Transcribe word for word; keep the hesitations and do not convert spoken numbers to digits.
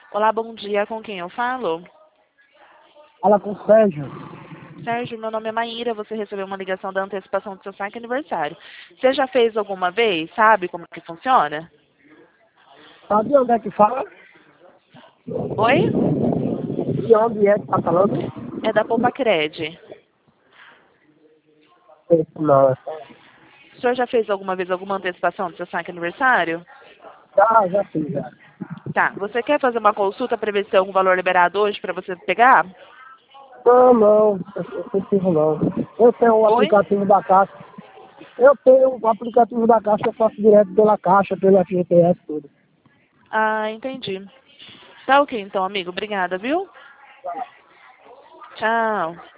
Olá, bom dia. Com quem eu falo? Fala com o Sérgio. Sérgio, meu nome é Maíra. Você recebeu uma ligação da antecipação do seu saque aniversário. Você já fez alguma vez? Sabe como que funciona? Sabe onde é que fala? Oi? E onde é que tá falando? É da Poupa Cred. Esse não. O senhor já fez alguma vez alguma antecipação do seu saque aniversário? Já, já fiz, já. Tá. Você quer fazer uma consulta para ver se tem algum valor liberado hoje para você pegar? Não, não, eu não preciso não. Eu tenho o Oi? aplicativo da Caixa. Eu tenho o aplicativo da Caixa, eu faço direto pela Caixa, pelo F G T S, tudo. Ah, entendi. Tá ok então, amigo. Obrigada, viu? Tchau.